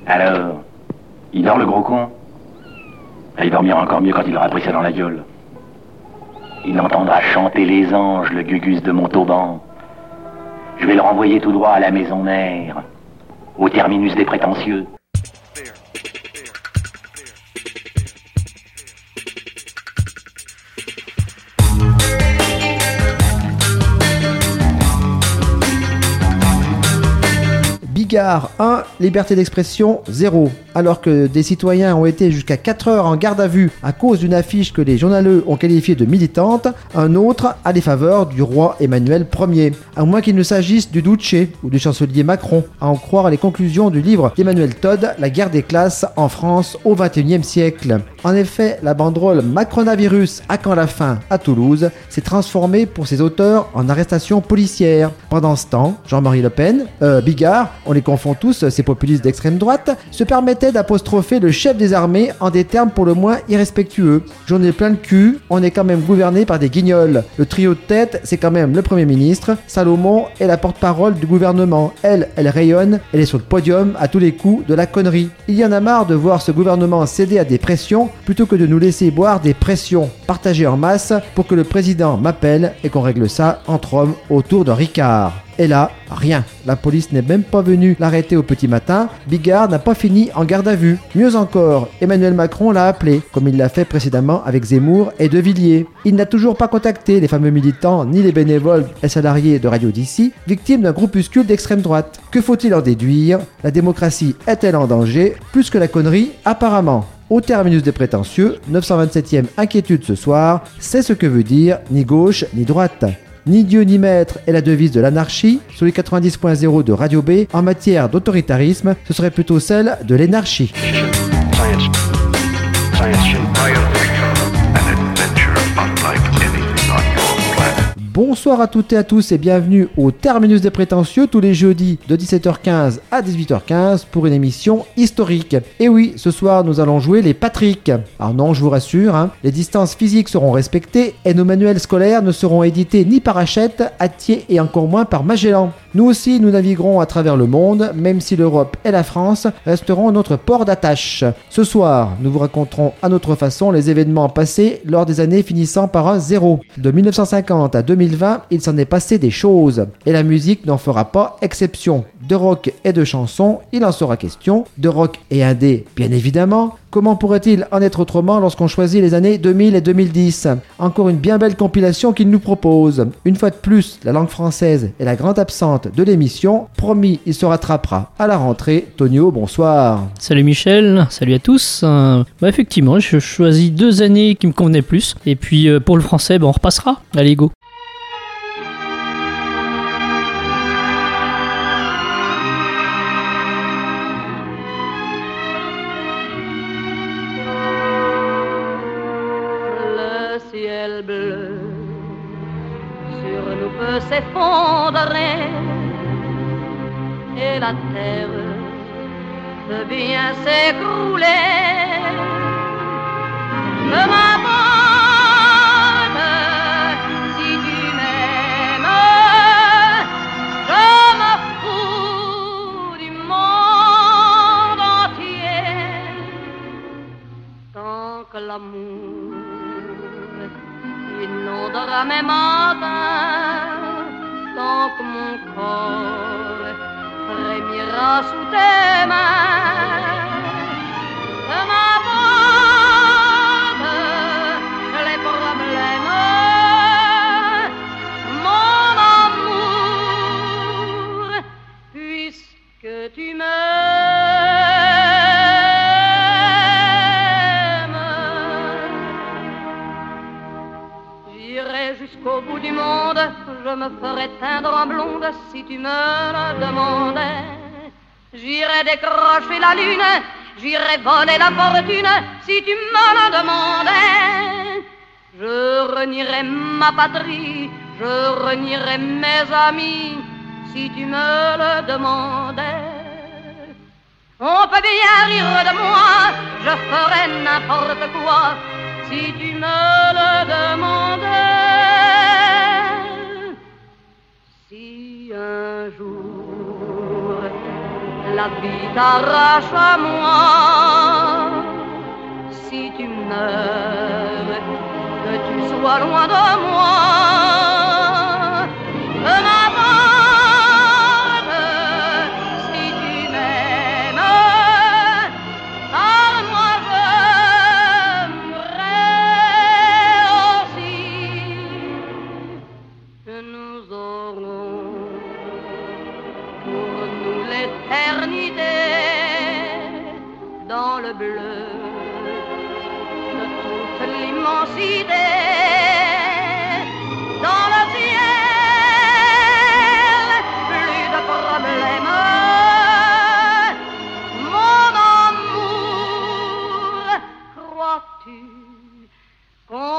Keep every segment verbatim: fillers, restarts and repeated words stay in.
Alors, il dort le gros con? Il dormira encore mieux quand il aura pris ça dans la gueule. Il entendra chanter les anges, le gugus de Montauban. Je vais le renvoyer tout droit à la maison mère, au terminus des prétentieux. Bigard un, liberté d'expression zéro. Alors que des citoyens ont été jusqu'à quatre heures en garde à vue à cause d'une affiche que les journaleux ont qualifiée de militante, un autre a les faveurs du roi Emmanuel Ier. À moins qu'il ne s'agisse du Duce ou du chancelier Macron, à en croire les conclusions du livre d'Emmanuel Todd, La guerre des classes en France au vingt et unième siècle. En effet, la banderole Macronavirus à quand la fin à Toulouse s'est transformée pour ses auteurs en arrestation policière. Pendant ce temps, Jean-Marie Le Pen, euh, Bigard, on les confond tous, ces populistes d'extrême droite, se permettait d'apostropher le chef des armées en des termes pour le moins irrespectueux. J'en ai plein le cul, on est quand même gouverné par des guignols. Le trio de tête, c'est quand même le Premier ministre. Salomon est la porte-parole du gouvernement. Elle, elle rayonne, elle est sur le podium à tous les coups de la connerie. Il y en a marre de voir ce gouvernement céder à des pressions plutôt que de nous laisser boire des pressions partagées en masse pour que le président m'appelle et qu'on règle ça entre hommes autour d'un Ricard. Et là, rien. La police n'est même pas venue l'arrêter au petit matin. Bigard n'a pas fini en garde à vue. Mieux encore, Emmanuel Macron l'a appelé, comme il l'a fait précédemment avec Zemmour et De Villiers. Il n'a toujours pas contacté les fameux militants ni les bénévoles et salariés de Radio d'ici, victimes d'un groupuscule d'extrême droite. Que faut-il en déduire? La démocratie est-elle en danger? Plus que la connerie, apparemment. Au terminus des prétentieux, neuf cent vingt-septième inquiétude ce soir, c'est ce que veut dire ni gauche ni droite. Ni Dieu ni maître est la devise de l'anarchie. Sur les quatre-vingt-dix point zéro de Radio B, en matière d'autoritarisme, ce serait plutôt celle de l'énarchie. Science. Science. Bonsoir à toutes et à tous et bienvenue au Terminus des Prétentieux tous les jeudis de dix-sept heures quinze à dix-huit heures quinze pour une émission historique. Et oui, ce soir nous allons jouer les Patrick. Alors non, je vous rassure, hein, les distances physiques seront respectées et nos manuels scolaires ne seront édités ni par Hachette, Hatier et encore moins par Magellan. Nous aussi, nous naviguerons à travers le monde, même si l'Europe et la France resteront notre port d'attache. Ce soir, nous vous raconterons à notre façon les événements passés lors des années finissant par un zéro. De mille neuf cent cinquante à deux mille vingt, il s'en est passé des choses. Et la musique n'en fera pas exception. De rock et de chansons, il en sera question. De rock et indé, bien évidemment. Comment pourrait-il en être autrement lorsqu'on choisit les années deux mille et deux mille dix? Encore une bien belle compilation qu'il nous propose. Une fois de plus, la langue française est la grande absente de l'émission. Promis, il se rattrapera à la rentrée. Tonio, bonsoir. Salut Michel, salut à tous. Euh, bah effectivement, je choisis deux années qui me convenaient plus. Et puis euh, pour le français, bah, on repassera. Allez, go. Bleu sur nous peut s'effondrer et la terre peut bien s'écrouler. Je m'abonne si tu m'aimes, je me fous du monde entier tant que l'amour inondera mes matins, tant que mon corps frémira sous tes mains. Je m'abonne les problèmes, mon amour, puisque tu m'aimes. J'irai jusqu'au bout du monde, je me ferai teindre en blonde si tu me le demandais. J'irai décrocher la lune, j'irai voler la fortune si tu me le demandais. Je renierai ma patrie, je renierai mes amis si tu me le demandais. On peut bien rire de moi, je ferai n'importe quoi si tu me le demandais. Si un jour la vie t'arrache à moi. Si tu meurs, que tu sois loin de moi, que m'importe si tu m'aimes, car moi j'aimerais aussi que nous aurons pour nous l'éternité dans le bleu de toute l'immensité, dans le ciel, plus de problèmes. Mon amour, crois-tu qu'on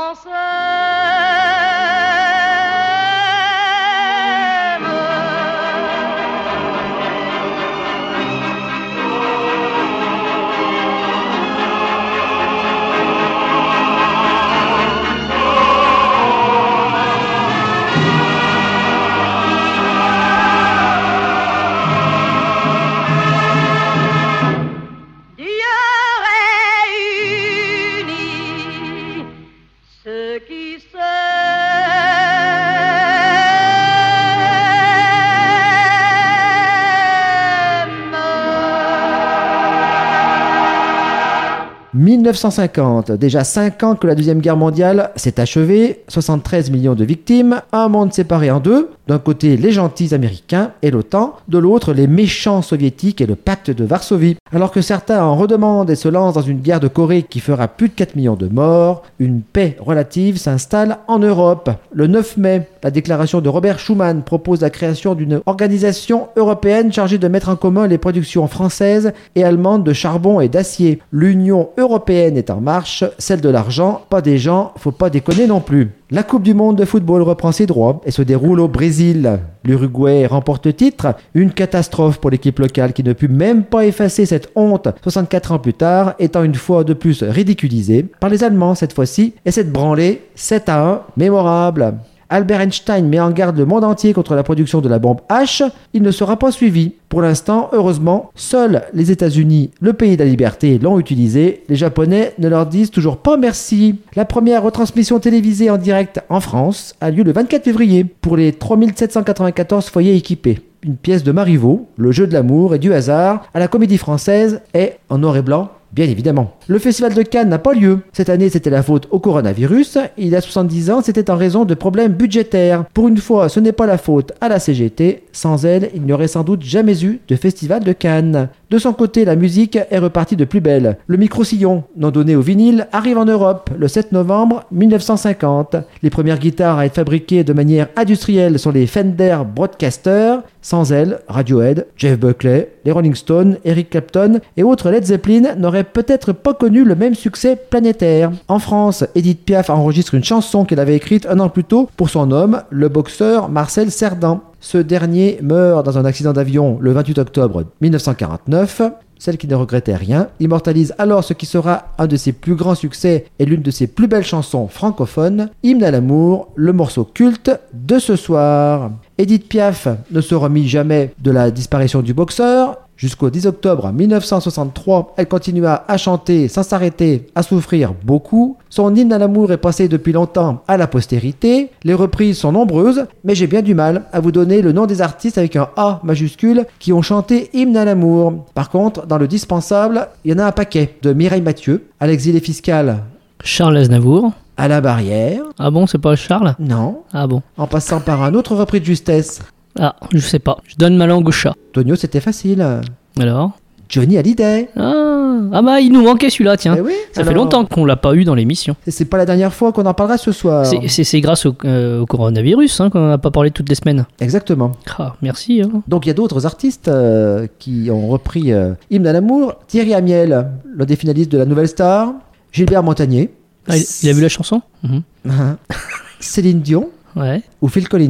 mille neuf cent cinquante, déjà cinq ans que la Deuxième Guerre mondiale s'est achevée, soixante-treize millions de victimes, un monde séparé en deux, d'un côté les gentils américains et l'OTAN, de l'autre les méchants soviétiques et le pacte de Varsovie. Alors que certains en redemandent et se lancent dans une guerre de Corée qui fera plus de quatre millions de morts, une paix relative s'installe en Europe. Le neuf mai, la déclaration de Robert Schuman propose la création d'une organisation européenne chargée de mettre en commun les productions françaises et allemandes de charbon et d'acier. L'Union européenne est en marche, celle de l'argent, pas des gens, faut pas déconner non plus. La Coupe du monde de football reprend ses droits et se déroule au Brésil. L'Uruguay remporte le titre, une catastrophe pour l'équipe locale qui ne put même pas effacer cette honte soixante-quatre ans plus tard, étant une fois de plus ridiculisée par les Allemands cette fois-ci, et cette branlée sept à un mémorable. Albert Einstein met en garde le monde entier contre la production de la bombe H, il ne sera pas suivi. Pour l'instant, heureusement, seuls les États-Unis, le pays de la liberté, l'ont utilisé. Les Japonais ne leur disent toujours pas merci. La première retransmission télévisée en direct en France a lieu le vingt-quatre février pour les trois mille sept cent quatre-vingt-quatorze foyers équipés. Une pièce de Marivaux, le jeu de l'amour et du hasard, à la Comédie Française est en noir et blanc. Bien évidemment. Le festival de Cannes n'a pas lieu. Cette année, c'était la faute au coronavirus. Il y a soixante-dix ans, c'était en raison de problèmes budgétaires. Pour une fois, ce n'est pas la faute à la C G T. Sans elle, il n'y aurait sans doute jamais eu de festival de Cannes. De son côté, la musique est repartie de plus belle. Le micro-sillon, non donné au vinyle, arrive en Europe le sept novembre mille neuf cent cinquante. Les premières guitares à être fabriquées de manière industrielle sont les Fender Broadcaster. Sans elles, Radiohead, Jeff Buckley, les Rolling Stones, Eric Clapton et autres Led Zeppelin n'auraient peut-être pas connu le même succès planétaire. En France, Edith Piaf enregistre une chanson qu'elle avait écrite un an plus tôt pour son homme, le boxeur Marcel Cerdan. Ce dernier meurt dans un accident d'avion le vingt-huit octobre mille neuf cent quarante-neuf. Celle qui ne regrettait rien, immortalise alors ce qui sera un de ses plus grands succès et l'une de ses plus belles chansons francophones, Hymne à l'amour, le morceau culte de ce soir. Edith Piaf ne se remit jamais de la disparition du boxeur. Jusqu'au dix octobre mille neuf cent soixante-trois, elle continua à chanter sans s'arrêter, à souffrir beaucoup. Son hymne à l'amour est passé depuis longtemps à la postérité. Les reprises sont nombreuses, mais j'ai bien du mal à vous donner le nom des artistes avec un A majuscule qui ont chanté Hymne à l'amour. Par contre, dans le dispensable, il y en a un paquet. De Mireille Mathieu, à l'exilé fiscal, Charles Aznavour. À la barrière. Ah bon, c'est pas Charles? Non. Ah bon. En passant par un autre repris de justesse. Ah, je sais pas. Je donne ma langue au chat. Tonio, c'était facile. Alors? Johnny Hallyday. Ah, ah bah il nous manquait celui-là, tiens. Eh oui, Ça alors... fait longtemps qu'on l'a pas eu dans l'émission. Et c'est pas la dernière fois qu'on en parlera ce soir. C'est, c'est, c'est grâce au, euh, au coronavirus hein, qu'on n'a pas parlé toutes les semaines. Exactement. Ah, merci. Hein. Donc il y a d'autres artistes euh, qui ont repris euh, Hymne à l'amour. Thierry Amiel, l'un des finalistes de la Nouvelle Star. Gilbert Montagnier. Ah, il, il a vu la chanson? Mmh. Céline Dion. Ouais. Ou Phil Collins.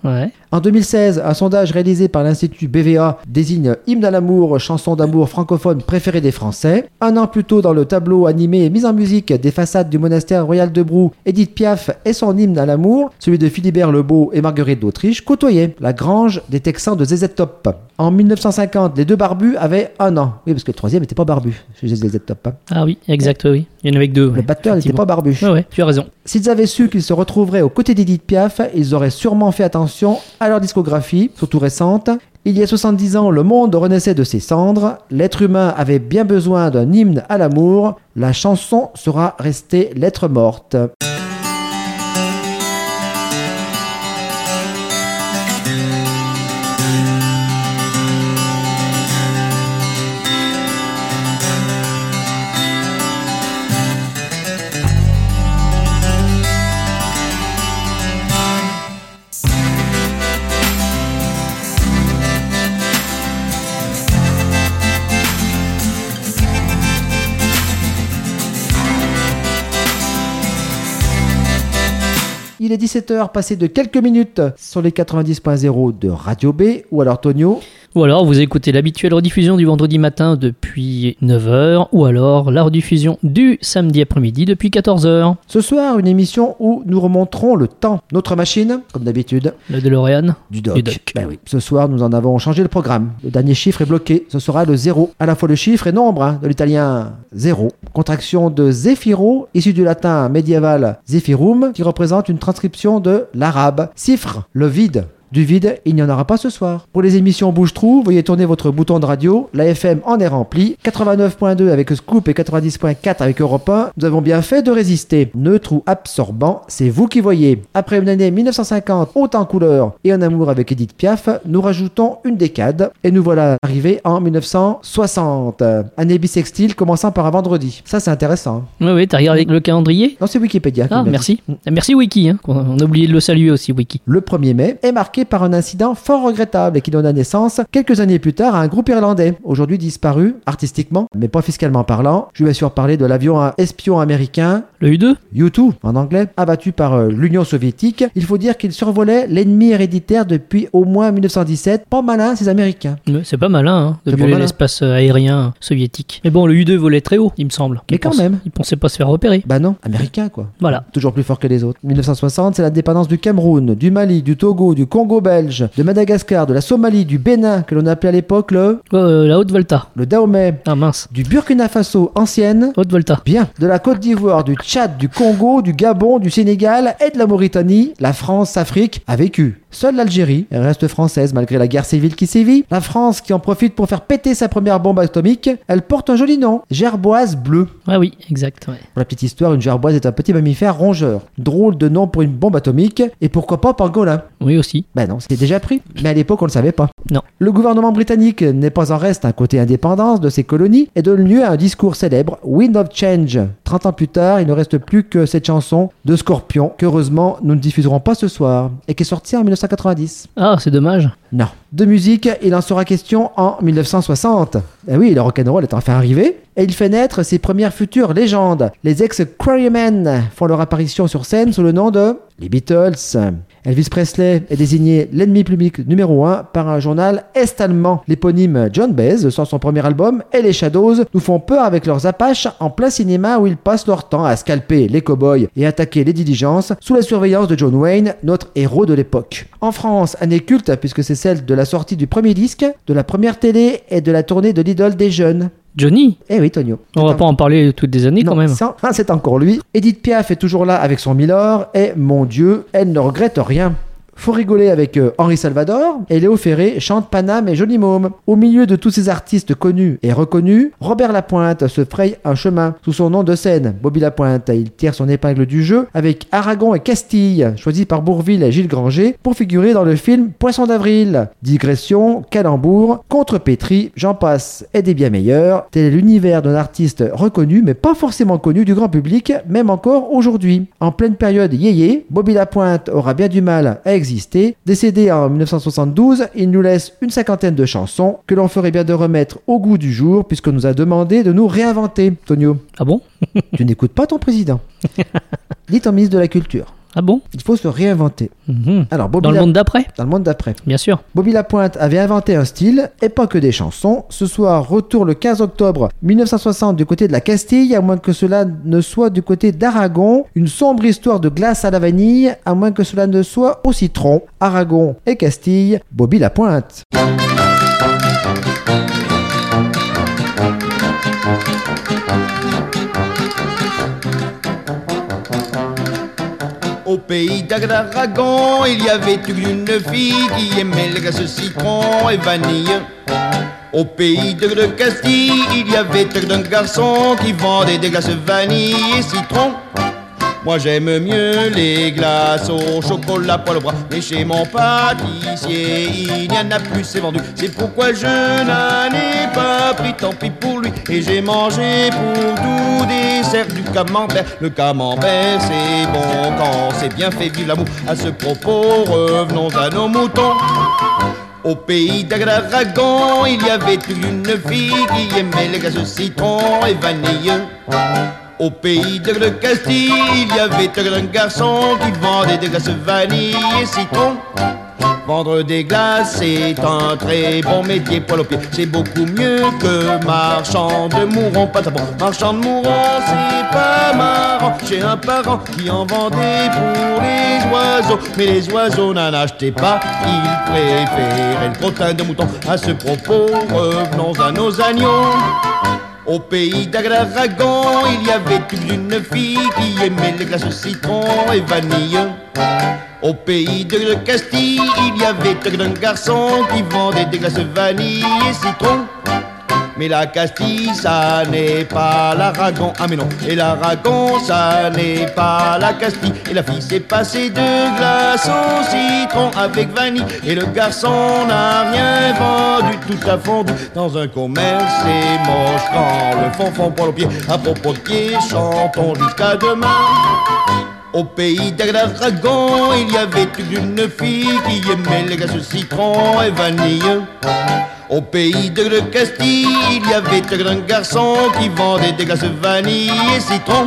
Ouais. En deux mille seize, un sondage réalisé par l'Institut B V A désigne Hymne à l'amour, chanson d'amour francophone préférée des Français. Un an plus tôt, dans le tableau animé et mise en musique des façades du monastère royal de Brou, Édith Piaf et son hymne à l'amour, celui de Philibert le Beau et Marguerite d'Autriche, côtoyaient la grange des Texans de Z Z Top. En mille neuf cent cinquante, les deux barbus avaient un an. Oui, parce que le troisième n'était pas barbu chez Z Z Top. Hein. Ah oui, exact, oui. Il y en avait que deux. Le ouais, batteur n'était pas barbu. Ouais, ouais, tu as raison. S'ils avaient su qu'ils se retrouveraient aux côtés d'Édith Piaf, ils auraient sûrement fait attention à leur discographie, surtout récente. Il y a soixante-dix ans, le monde renaissait de ses cendres. L'être humain avait bien besoin d'un hymne à l'amour. La chanson sera restée lettre morte. Il est dix-sept heures, passé de quelques minutes sur les quatre-vingt-dix point zéro de Radio B, ou alors Tonio. Ou alors vous écoutez l'habituelle rediffusion du vendredi matin depuis neuf heures, ou alors la rediffusion du samedi après-midi depuis quatorze heures. Ce soir, une émission où nous remonterons le temps. Notre machine, comme d'habitude. Le DeLorean. Du doc. Du doc. Ben oui. Ce soir, nous en avons changé le programme. Le dernier chiffre est bloqué. Ce sera le zéro. À la fois le chiffre et nombre, hein, de l'italien zéro. Contraction de Zéphiro, issu du latin médiéval Zephyrum, qui représente une transcription de l'arabe. Cifre, le vide. Du vide, il n'y en aura pas ce soir. Pour les émissions Bouche-Trou, veuillez tourner votre bouton de radio. La F M en est remplie. quatre-vingt-neuf point deux avec Scoop et quatre-vingt-dix point quatre avec Europe un. Nous avons bien fait de résister. Neutre ou absorbant, c'est vous qui voyez. Après une année mille neuf cent cinquante haute en couleur et en amour avec Édith Piaf, nous rajoutons une décade. Et nous voilà arrivés en mille neuf cent soixante. Année bissextile commençant par un vendredi. Ça, c'est intéressant. Oui, oui, t'as regardé le calendrier ? Non, c'est Wikipédia. qui Ah, me l'a merci. dit. Merci Wiki, hein. On a oublié de le saluer aussi, Wiki. Le premier mai est marqué par un incident fort regrettable et qui donna naissance quelques années plus tard à un groupe irlandais, aujourd'hui disparu artistiquement, mais pas fiscalement parlant. Je vais bien sûr parler de l'avion à espion américain Le U deux ? U deux en anglais, abattu par euh, l'Union soviétique. Il faut dire qu'il survolait l'ennemi héréditaire depuis au moins mille neuf cent dix-sept. Pas malin ces Américains. Ouais, c'est pas malin, hein, de C'est pas violer malin. l'espace euh, aérien soviétique. Mais bon, le U deux volait très haut, il me semble. Mais Il quand pense- même. Il pensait pas se faire repérer. Bah non, américain quoi. Voilà. Toujours plus fort que les autres. mille neuf cent soixante, c'est l'indépendance du Cameroun, du Mali, du Togo, du Congo belge, de Madagascar, de la Somalie, du Bénin, que l'on appelait à l'époque le, Euh, la Haute-Volta. le Dahomey, Ah mince. du Burkina Faso ancienne, Haute-Volta. bien, de la Côte d'Ivoire, du Tchad, du Congo, du Gabon, du Sénégal et de la Mauritanie, la France-Afrique a vécu. Seule l'Algérie elle reste française malgré la guerre civile qui sévit. La France qui en profite pour faire péter sa première bombe atomique, elle porte un joli nom, gerboise bleue. Ah oui, exact. Ouais. Pour la petite histoire, une gerboise est un petit mammifère rongeur. Drôle de nom pour une bombe atomique, et pourquoi pas pangolin? Oui aussi. Ben non, c'était déjà pris, mais à l'époque on le savait pas. Non. Le gouvernement britannique n'est pas en reste un côté indépendance de ses colonies et donne lieu à un discours célèbre, Wind of Change. trente ans plus tard, il ne reste plus que cette chanson de Scorpion, qu'heureusement nous ne diffuserons pas ce soir, et qui est sortie en mille neuf cent quatre-vingt-dix. Ah, c'est dommage. Non. De musique, il en sera question en mille neuf cent soixante. Eh oui, le rock'n'roll est enfin arrivé, et il fait naître ses premières futures légendes. Les ex-Quarrymen font leur apparition sur scène sous le nom de les Beatles. Elvis Presley est désigné l'ennemi public numéro un par un journal est-allemand. L'éponyme John Baez sort son premier album et les Shadows nous font peur avec leurs apaches en plein cinéma où ils passent leur temps à scalper les cow-boys et attaquer les diligences sous la surveillance de John Wayne, notre héros de l'époque. En France, année culte puisque c'est celle de la sortie du premier disque, de la première télé et de la tournée de l'idole des jeunes. Johnny. Eh oui, Tonio. On va pas en parler toutes des années Non, quand même. ça, ah, c'est encore lui. Edith Piaf est toujours là avec son Milord et, mon Dieu, elle ne regrette rien. Faut rigoler avec euh, Henri Salvador et Léo Ferré chante Paname et Johnny Môme. Au milieu de tous ces artistes connus et reconnus, Robert Lapointe se fraye un chemin sous son nom de scène. Bobby Lapointe, il tire son épingle du jeu avec Aragon et Castille, choisis par Bourvil et Gilles Granger pour figurer dans le film Poisson d'avril. Digression, calembour, contrepétrie, j'en passe et des bien meilleurs. Tel est l'univers d'un artiste reconnu mais pas forcément connu du grand public, même encore aujourd'hui. En pleine période yéyé, Bobby Lapointe aura bien du mal à exister. Décédé en mille neuf cent soixante-douze, il nous laisse une cinquantaine de chansons que l'on ferait bien de remettre au goût du jour puisqu'on nous a demandé de nous réinventer. Tonio, Ah bon? tu n'écoutes pas ton président. Dis ton ministre de la Culture. Ah bon? Il faut se réinventer. Mhm. Alors, Bobby Dans le La- monde d'après? Dans le monde d'après. Bien sûr. Bobby Lapointe avait inventé un style et pas que des chansons. Ce soir, retour le quinze octobre mille neuf cent soixante du côté de la Castille, à moins que cela ne soit du côté d'Aragon. Une sombre histoire de glace à la vanille, à moins que cela ne soit au citron. Aragon et Castille, Bobby Lapointe. Au pays d'Aragon, il y avait une fille qui aimait le glace citron et vanille. Au pays de, de Castille, il y avait un garçon qui vendait des glaces vanille et citron. Moi j'aime mieux les glaces au chocolat poil au bras, mais chez mon pâtissier il n'y en a plus, c'est vendu. C'est pourquoi je n'en ai pas pris, tant pis pour lui. Et j'ai mangé pour tout dessert du camembert. Le camembert c'est bon quand c'est bien fait, vive l'amour. À ce propos, revenons à nos moutons. Au pays d'Aragon, il y avait une fille qui aimait les glaces citron et vanille. Au pays de le Castille, il y avait un garçon qui vendait des glaces vanille et citron. Vendre des glaces, c'est un très bon métier, poil au pied. C'est beaucoup mieux que marchand de mourons, pas bon. Marchand de mourons, c'est pas marrant. J'ai un parent qui en vendait pour les oiseaux, mais les oiseaux n'en achetaient pas. Ils préféraient le crottin de mouton. À ce propos, revenons à nos agneaux. Au pays d'Aragon, il y avait une fille qui aimait les glaces citron et vanille. Au pays de Castille, il y avait un garçon qui vendait des glaces vanille et citron. Mais la Castille, ça n'est pas l'Aragon, ah mais non. Et l'Aragon, ça n'est pas la Castille. Et la fille s'est passée de glace au citron avec vanille. Et le garçon n'a rien vendu, tout a fondu dans un commerce. C'est moche quand le fond fond pour le pied. À propos de pied, chantons jusqu'à demain. Au pays d'Aragon, il y avait une fille qui aimait les glaces citron et vanille. Au pays de Castille, il y avait un garçon qui vendait des glaces vanille et citron.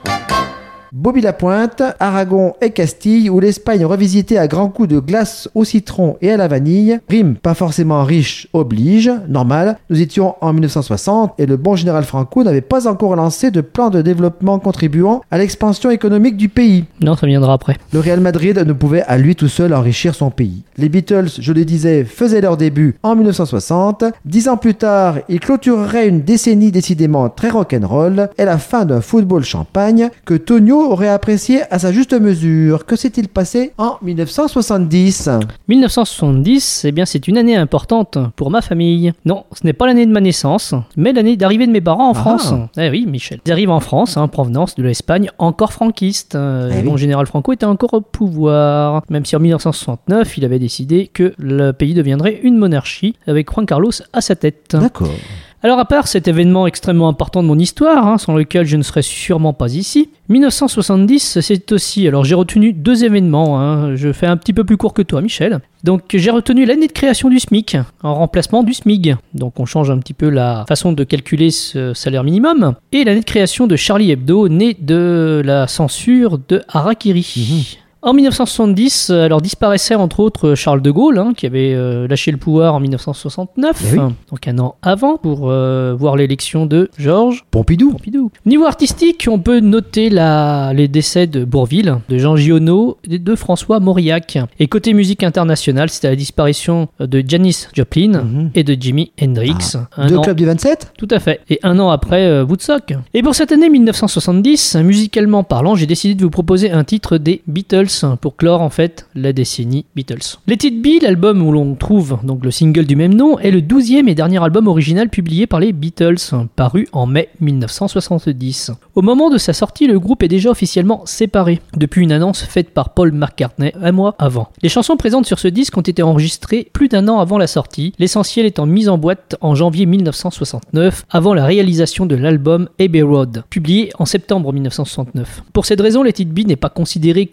Bobby Lapointe, Aragon et Castille, où l'Espagne revisitée à grands coups de glace au citron et à la vanille. Rime pas forcément riche oblige, normal. Nous étions en mille neuf cent soixante et le bon général Franco n'avait pas encore lancé de plan de développement contribuant à l'expansion économique du pays. Non, ça viendra après. Le Real Madrid ne pouvait à lui tout seul enrichir son pays. Les Beatles, je le disais, faisaient leur début en mille neuf cent soixante. Dix ans plus tard, ils clôtureraient une décennie décidément très rock'n'roll et la fin d'un football champagne que Tonio aurait apprécié à sa juste mesure. Que s'est-il passé en mille neuf cent soixante-dix? mille neuf cent soixante-dix, eh bien c'est une année importante pour ma famille. Non, ce n'est pas l'année de ma naissance, mais l'année d'arrivée de mes parents en Ah. France. Eh oui, Michel. Ils arrivent en France, en provenance de l'Espagne encore franquiste. Euh, Eh et bon, oui. général Franco était encore au pouvoir, même si en mille neuf cent soixante-neuf, il avait décidé que le pays deviendrait une monarchie, avec Juan Carlos à sa tête. D'accord. Alors à part cet événement extrêmement important de mon histoire, hein, sans lequel je ne serais sûrement pas ici, mille neuf cent soixante-dix c'est aussi, alors j'ai retenu deux événements, hein, je fais un petit peu plus court que toi Michel. Donc j'ai retenu l'année de création du SMIC, en remplacement du SMIG, donc on change un petit peu la façon de calculer ce salaire minimum, et l'année de création de Charlie Hebdo, né de la censure de Harakiri. En mille neuf cent soixante-dix, alors disparaissait entre autres Charles de Gaulle, hein, qui avait euh, lâché le pouvoir en mille neuf cent soixante-neuf, Eh oui. donc un an avant, pour euh, voir l'élection de Georges Pompidou. Pompidou. Niveau artistique, on peut noter la, les décès de Bourvil, de Jean Giono et de François Mauriac. Et côté musique internationale, c'était la disparition de Janis Joplin Mhm. et de Jimi Hendrix. Un Deux an- clubs du vingt-sept. Tout à fait. Et un an après, euh, Woodstock. Et pour cette année mille neuf cent soixante-dix, musicalement parlant, j'ai décidé de vous proposer un titre des Beatles pour clore en fait la décennie Beatles. Let It Be, l'album où l'on trouve donc le single du même nom, est le douzième et dernier album original publié par les Beatles, paru en mai mille neuf cent soixante-dix. Au moment de sa sortie, le groupe est déjà officiellement séparé, depuis une annonce faite par Paul McCartney un mois avant. Les chansons présentes sur ce disque ont été enregistrées plus d'un an avant la sortie, l'essentiel étant mis en boîte en janvier mille neuf cent soixante-neuf, avant la réalisation de l'album Abbey Road, publié en septembre mille neuf cent soixante-neuf. Pour cette raison, Let It Be n'est pas considéré comme l'ultime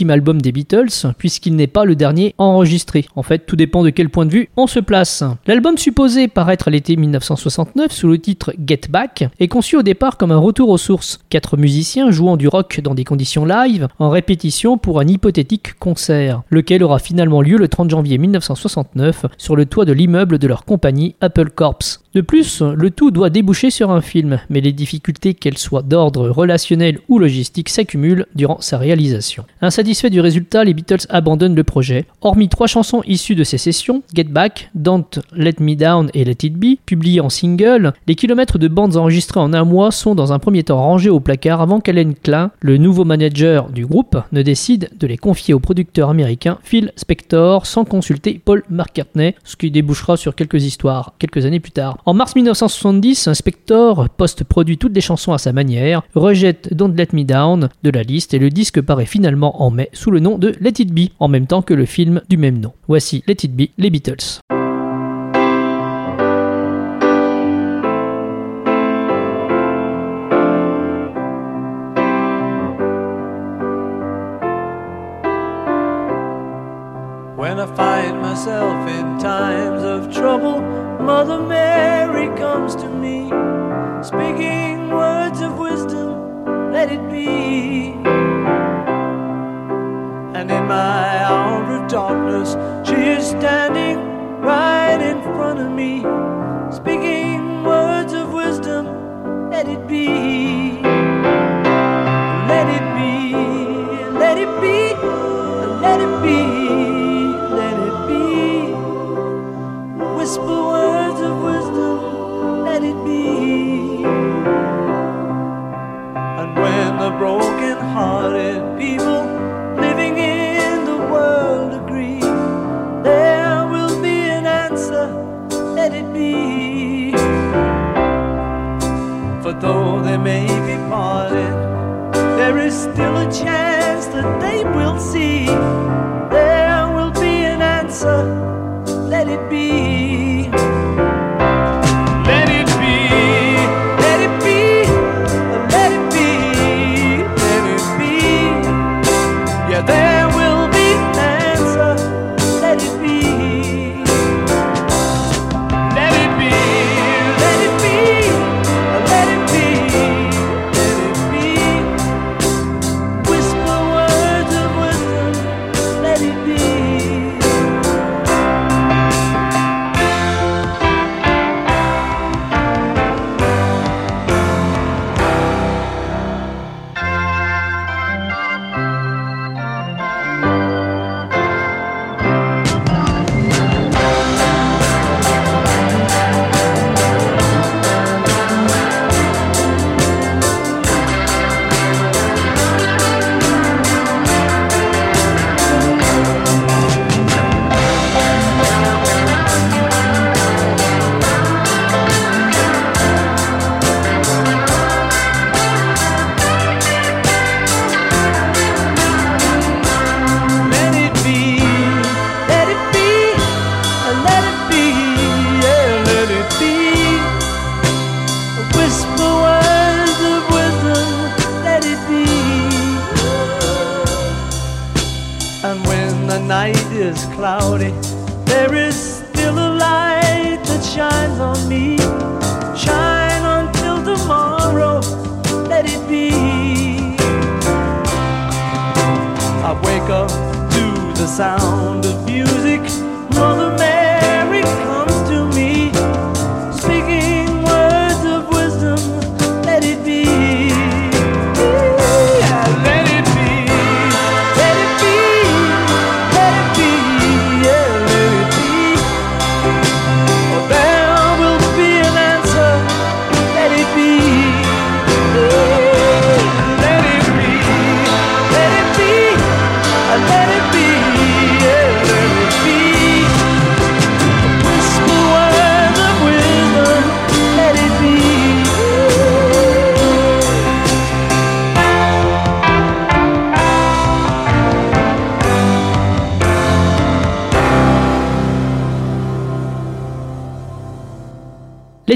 ultime album des Beatles, puisqu'il n'est pas le dernier enregistré. En fait, tout dépend de quel point de vue on se place. L'album supposé paraître à l'été dix-neuf cent soixante-neuf sous le titre Get Back est conçu au départ comme un retour aux sources. Quatre musiciens jouant du rock dans des conditions live, en répétition pour un hypothétique concert, lequel aura finalement lieu le trente janvier dix-neuf cent soixante-neuf sur le toit de l'immeuble de leur compagnie Apple Corps. De plus, le tout doit déboucher sur un film, mais les difficultés, qu'elles soient d'ordre relationnel ou logistique, s'accumulent durant sa réalisation. Insatisfaits du résultat, les Beatles abandonnent le projet. Hormis trois chansons issues de ces sessions, Get Back, Don't Let Me Down et Let It Be, publiées en single, les kilomètres de bandes enregistrées en un mois sont dans un premier temps rangés au placard avant qu'Alan Klein, le nouveau manager du groupe, ne décide de les confier au producteur américain Phil Spector sans consulter Paul McCartney, ce qui débouchera sur quelques histoires quelques années plus tard. En mars dix-neuf cent soixante-dix, Spector post-produit toutes les chansons à sa manière, rejette Don't Let Me Down de la liste et le disque paraît finalement en mai sous le nom de Let It Be, en même temps que le film du même nom. Voici Let It Be, les Beatles. When I find myself in times of trouble, Mother Mary comes to me, speaking words of wisdom, let it be. And in my hour of darkness, she is standing right in front of me, speaking words of wisdom, let it be. Let it be, let it be, let it be. Whisper words of wisdom, let it be. And when the broken-hearted people living in the world agree, there will be an answer, let it be. For though they may be parted, there is still a chance that they will see. There will be an answer, let it be. Let it be, let it be, let it be, let it be. Yeah, there will be an answer, let it be. Let it be, let it be, let it be, let it be. Whisper words of wisdom, let it be. Cloudy, there is still a light that shines on me. Shine until tomorrow, let it be. I wake up to the sound of music. Mother Mary comes to me, speaking words of wisdom, let it be. Yeah, let it be, let it be. Let it be,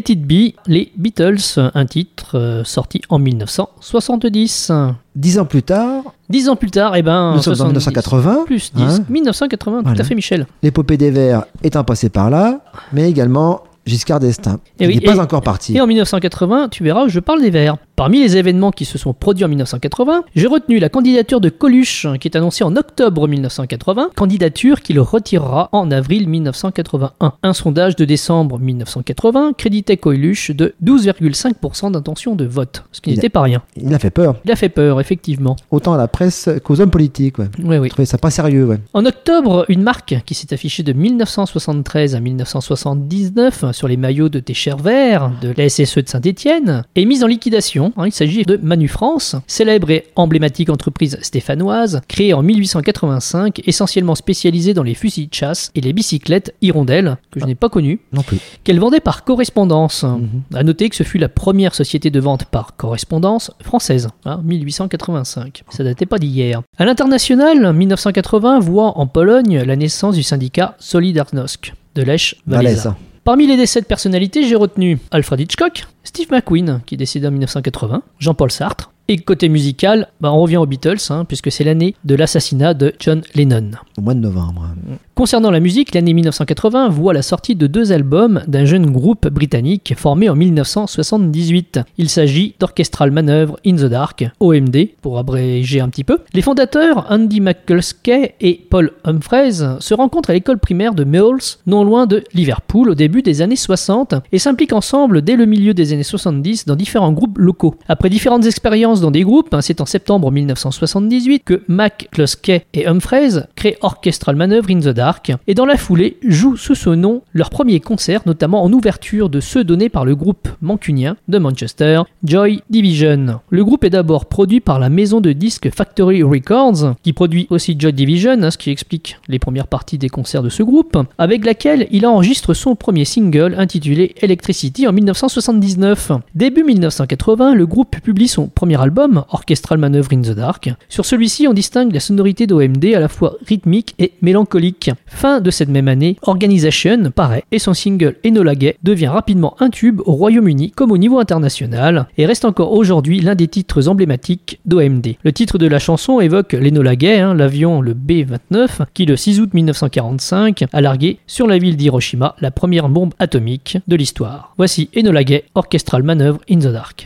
Let It Be, les Beatles, un titre euh, sorti en mille neuf cent soixante-dix. Dix ans plus tard, Dix ans plus tard, eh ben, nous sommes en mille neuf cent quatre-vingts. Plus dix, hein. mille neuf cent quatre-vingts, Voilà. tout à fait, Michel. L'épopée des Verts étant passée par là, mais également Giscard d'Estaing, qui Et oui, n'est pas et- encore parti. Et en mille neuf cent quatre-vingts, tu verras, je parle des Verts. Parmi les événements qui se sont produits en mille neuf cent quatre-vingts, j'ai retenu la candidature de Coluche, qui est annoncée en octobre mille neuf cent quatre-vingts, candidature qu'il retirera en avril mille neuf cent quatre-vingt-un. Un sondage de décembre mille neuf cent quatre-vingts créditait Coluche de douze virgule cinq pour cent d'intention de vote, ce qui Il a- n'était pas rien. Il a fait peur, Il a fait peur, effectivement. autant à la presse qu'aux hommes politiques. Ouais. Oui, oui. Je trouvais ça pas sérieux. Ouais. En octobre, une marque qui s'est affichée de mille neuf cent soixante-treize à mille neuf cent soixante-dix-neuf sur les maillots de tes chers Verts de la S S E de Saint-Étienne est mise en liquidation. Hein, il s'agit de Manu France, célèbre et emblématique entreprise stéphanoise, créée en mille huit cent quatre-vingt-cinq, essentiellement spécialisée dans les fusils de chasse et les bicyclettes hirondelles, que je n'ai pas connues, Non plus. qu'elle vendait par correspondance. Mhm. À noter que ce fut la première société de vente par correspondance française, hein, mille huit cent quatre-vingt-cinq. Ça datait pas d'hier. À l'international, mille neuf cent quatre-vingts voit en Pologne la naissance du syndicat Solidarność de Lech Walesa. Walesa. Parmi les décès de personnalités, j'ai retenu Alfred Hitchcock, Steve McQueen, qui est décédé en mille neuf cent quatre-vingts, Jean-Paul Sartre. Et côté musical, bah on revient aux Beatles, hein, puisque c'est l'année de l'assassinat de John Lennon. Au mois de novembre. Concernant la musique, l'année mille neuf cent quatre-vingts voit la sortie de deux albums d'un jeune groupe britannique formé en mille neuf cent soixante-dix-huit. Il s'agit d'Orchestral Manoeuvre in the Dark, O M D, pour abréger un petit peu. Les fondateurs, Andy McCluskey et Paul Humphreys, se rencontrent à l'école primaire de Meols, non loin de Liverpool, au début des années soixante, et s'impliquent ensemble dès le milieu des années soixante-dix dans différents groupes locaux. Après différentes expériences dans des groupes, hein, c'est en septembre mille neuf cent soixante-dix-huit que McCluskey et Humphreys créent Orchestral Manoeuvre in the Dark, et dans la foulée jouent sous ce nom leur premier concert, notamment en ouverture de ceux donnés par le groupe mancunien de Manchester, Joy Division. Le groupe est d'abord produit par la maison de disques Factory Records, qui produit aussi Joy Division, hein, ce qui explique les premières parties des concerts de ce groupe, avec laquelle il enregistre son premier single intitulé Electricity en mille neuf cent soixante-dix-neuf. Début mille neuf cent quatre-vingts, le groupe publie son premier album, Orchestral Manoeuvre in the Dark. Sur celui-ci, on distingue la sonorité d'O M D à la fois rythmique et mélancolique. Fin de cette même année, Organization paraît et son single Enola Gay devient rapidement un tube au Royaume-Uni comme au niveau international et reste encore aujourd'hui l'un des titres emblématiques d'O M D. Le titre de la chanson évoque l'Enola Gay, hein, l'avion le B vingt-neuf qui le six août mille neuf cent quarante-cinq a largué sur la ville d'Hiroshima la première bombe atomique de l'histoire. Voici Enola Gay, Orchestral Manoeuvre in the Dark.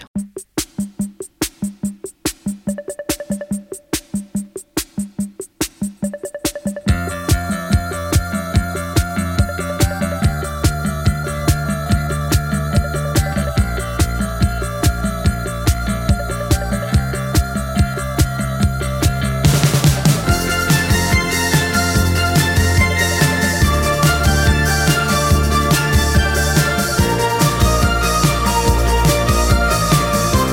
Thank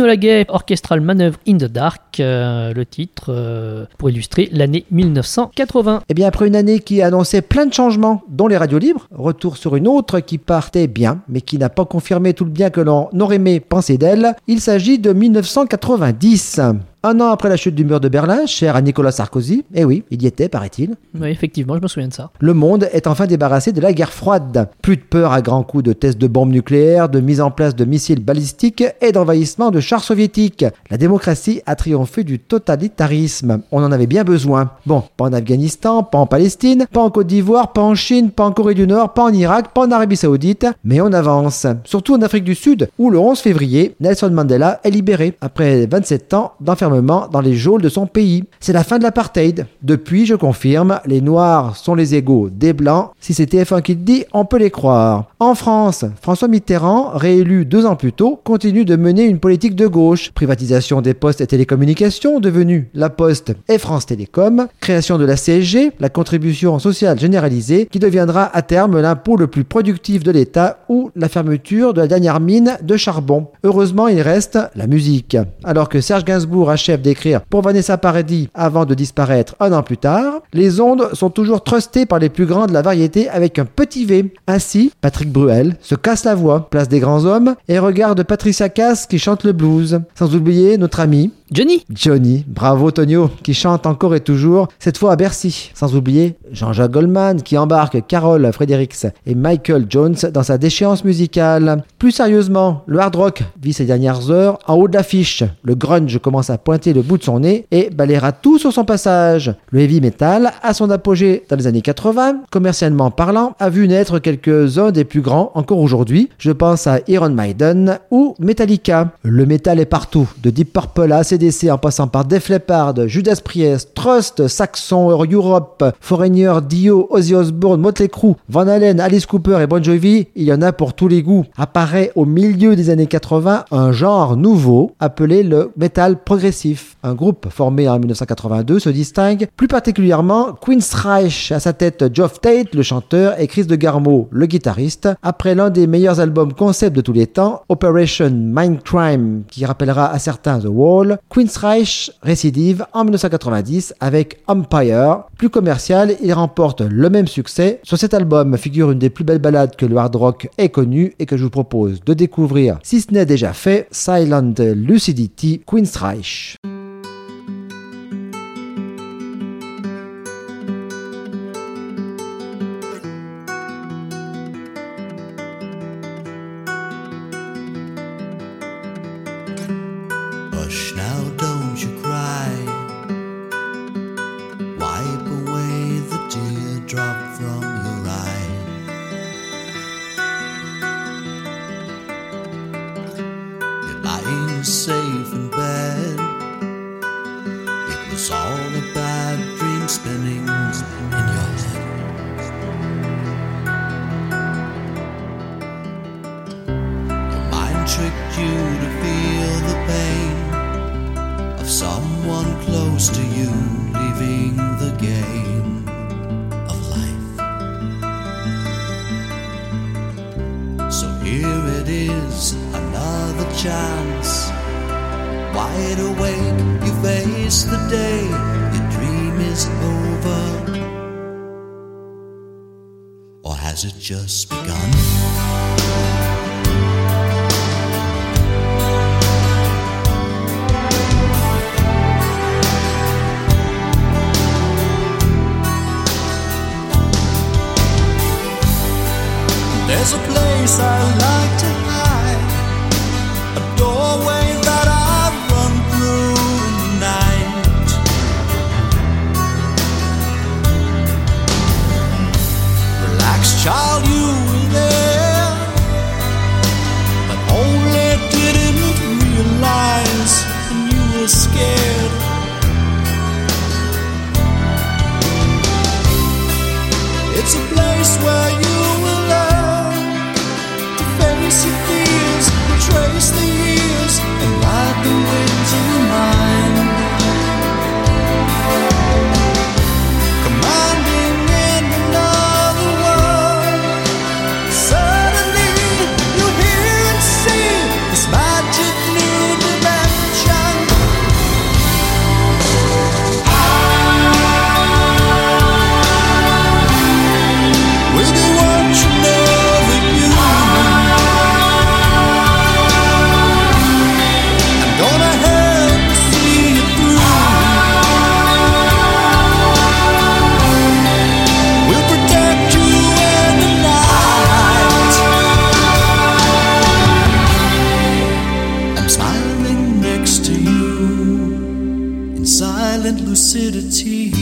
Enola Gay, Orchestral Manœuvre in the Dark, euh, le titre euh, pour illustrer l'année mille neuf cent quatre-vingts. Et bien après une année qui annonçait plein de changements, dont les radios libres, retour sur une autre qui partait bien, mais qui n'a pas confirmé tout le bien que l'on aurait aimé penser d'elle, il s'agit de mille neuf cent quatre-vingt-dix. Un an après la chute du mur de Berlin, cher à Nicolas Sarkozy, eh oui, il y était, paraît-il. Oui, effectivement, je me souviens de ça. Le monde est enfin débarrassé de la guerre froide. Plus de peur à grands coups de tests de bombes nucléaires, de mise en place de missiles balistiques et d'envahissement de chars soviétiques. La démocratie a triomphé du totalitarisme. On en avait bien besoin. Bon, pas en Afghanistan, pas en Palestine, pas en Côte d'Ivoire, pas en Chine, pas en Corée du Nord, pas en Irak, pas en Arabie Saoudite, mais on avance. Surtout en Afrique du Sud, où le onze février, Nelson Mandela est libéré après vingt-sept ans d'enfermement dans les geôles de son pays. C'est la fin de l'apartheid. Depuis, je confirme, les Noirs sont les égaux des Blancs. Si c'est T F un qui le dit, on peut les croire. En France, François Mitterrand, réélu deux ans plus tôt, continue de mener une politique de gauche. Privatisation des postes et télécommunications, devenue La Poste et France Télécom. Création de la C S G, la contribution sociale généralisée, qui deviendra à terme l'impôt le plus productif de l'État, ou la fermeture de la dernière mine de charbon. Heureusement, il reste la musique. Alors que Serge Gainsbourg achève d'écrire pour Vanessa Paradis avant de disparaître un an plus tard, les ondes sont toujours trustées par les plus grands de la variété avec un petit V. Ainsi, Patrick Bruel se casse la voix, place des grands hommes, et regarde Patricia Cass qui chante le blues. Sans oublier notre ami Johnny Johnny, bravo Tonio, qui chante encore et toujours, cette fois à Bercy. Sans oublier Jean-Jacques Goldman qui embarque Carol Fredericks et Michael Jones dans sa déchéance musicale. Plus sérieusement, le hard rock vit ses dernières heures en haut de l'affiche. Le grunge commence à pointer le bout de son nez et balayera tout sur son passage. Le heavy metal, à son apogée dans les années quatre-vingts, commercialement parlant, a vu naître quelques-uns des plus grands encore aujourd'hui. Je pense à Iron Maiden ou Metallica. Le métal est partout, de Deep Purple à A C D C en passant par Def Leppard, Judas Priest, Trust, Saxon, Europe, Foreigner, Dio, Ozzy Osbourne, Motley Crue, Van Halen, Alice Cooper et Bon Jovi, il y en a pour tous les goûts. Apparaît au milieu des années quatre-vingts un genre nouveau appelé le metal progressif. Un groupe formé en dix-neuf cent quatre-vingt-deux se distingue plus particulièrement Queensryche, à sa tête Geoff Tate, le chanteur, et Chris DeGarmo, le guitariste, après l'un des meilleurs albums concept de tous les temps, Operation Mindcrime, qui rappellera à certains The Wall. Queensryche récidive en dix-neuf cent quatre-vingt-dix avec Empire. Plus commercial, il remporte le même succès. Sur cet album figure une des plus belles ballades que le hard rock ait connues et que je vous propose de découvrir, si ce n'est déjà fait, Silent Lucidity, Queensryche. Hush now, don't you cry. Wipe away the teardrop from your eye. You're lying safe in bed. It was all a bad dream spinning in your head. Your mind tricked you to feel the pain of someone close to you leaving the game of life. So here it is, another chance. Wide awake, you face the day, your dream is over. Or has it just begun? There's a place I like to hide, a doorway that I've run through in the night. Relax, child, you were there, but only didn't realize when you were scared. It's a place where you will learn to face your fears, trace the years, and ride the winds of your mind. Commanding in another world, suddenly you hear and see this magic new dimension. lucidity.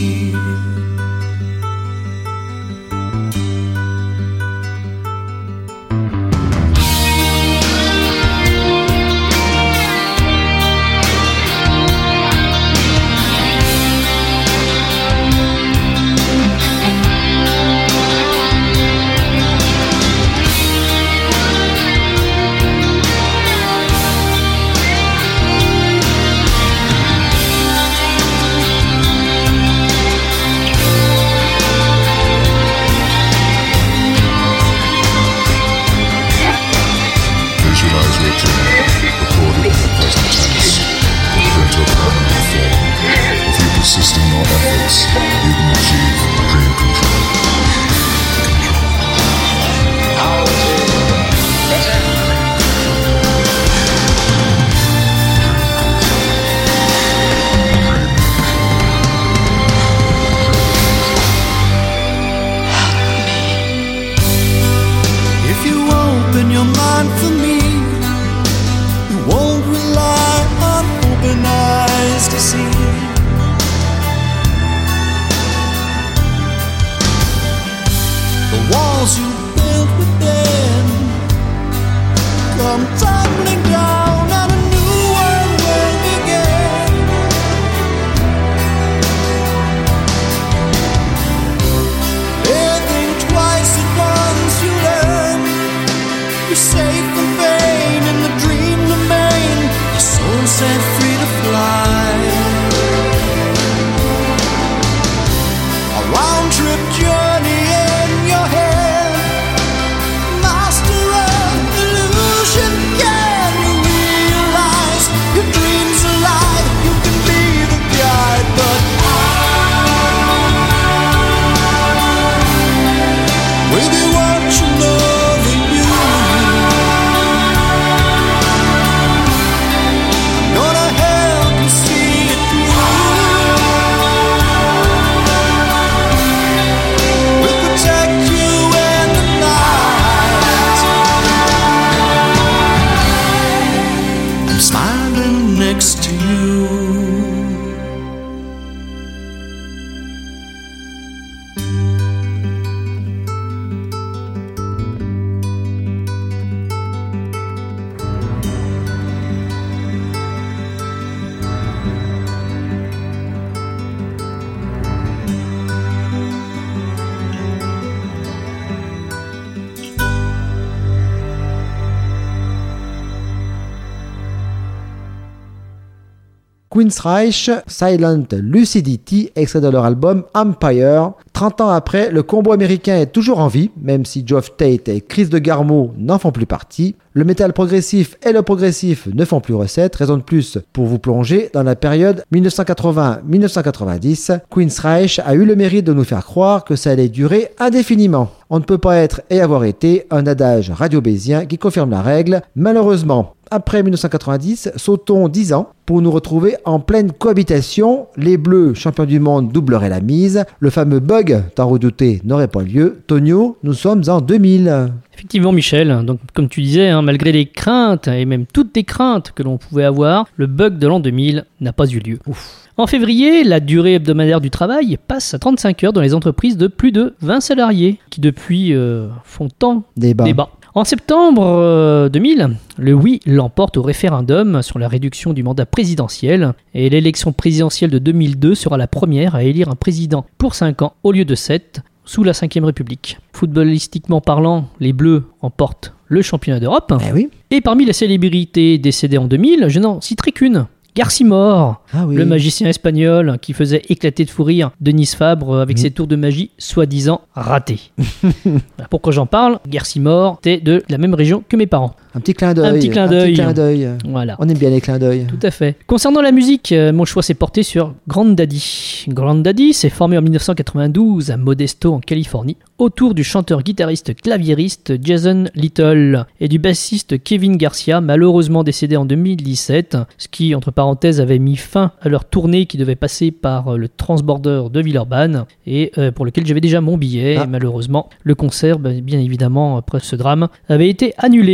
Queensryche, Silent Lucidity, extrait de leur album Empire. trente ans après, le combo américain est toujours en vie, même si Geoff Tate et Chris DeGarmo n'en font plus partie. Le métal progressif et le progressif ne font plus recette, raison de plus pour vous plonger dans la période dix-neuf cent quatre-vingts à dix-neuf cent quatre-vingt-dix. Queensryche a eu le mérite de nous faire croire que ça allait durer indéfiniment. On ne peut pas être et avoir été, un adage radio-bézien qui confirme la règle, malheureusement. Après dix-neuf cent quatre-vingt-dix, sautons dix ans pour nous retrouver en pleine cohabitation. Les Bleus, champions du monde, doubleraient la mise. Le fameux bug, tant redouté, n'aurait pas lieu. Tonio, nous sommes en deux mille. Effectivement, Michel, donc comme tu disais, hein, malgré les craintes et même toutes les craintes que l'on pouvait avoir, le bug de l'an deux mille n'a pas eu lieu. Ouf. En février, la durée hebdomadaire du travail passe à trente-cinq heures dans les entreprises de plus de vingt salariés, qui depuis euh, font tant débat. débat. En septembre euh, deux mille, le oui l'emporte au référendum sur la réduction du mandat présidentiel et l'élection présidentielle de deux mille deux sera la première à élire un président pour cinq ans au lieu de sept sous la cinquième République. Footballistiquement parlant, les Bleus emportent le championnat d'Europe. Eh oui. Et parmi les célébrités décédées en deux mille, je n'en citerai qu'une. Garcimore, ah oui. le magicien espagnol qui faisait éclater de fou rire Denise Fabre avec mmh. ses tours de magie soi-disant ratés. Pourquoi j'en parle ? Garcimore était de la même région que mes parents. Un petit clin d'œil. Un petit clin d'œil. Un petit clin d'œil. Voilà. On aime bien les clins d'œil. Tout à fait. Concernant la musique, euh, mon choix s'est porté sur Grand Daddy. Grand Daddy s'est formé en dix-neuf cent quatre-vingt-douze à Modesto en Californie autour du chanteur-guitariste claviériste Jason Little et du bassiste Kevin Garcia, malheureusement décédé en deux mille dix-sept, ce qui, entre parenthèses, avait mis fin à leur tournée qui devait passer par le Transborder de Villeurbanne et euh, pour lequel j'avais déjà mon billet. Ah. Et malheureusement, le concert, bien évidemment, après ce drame, avait été annulé. Et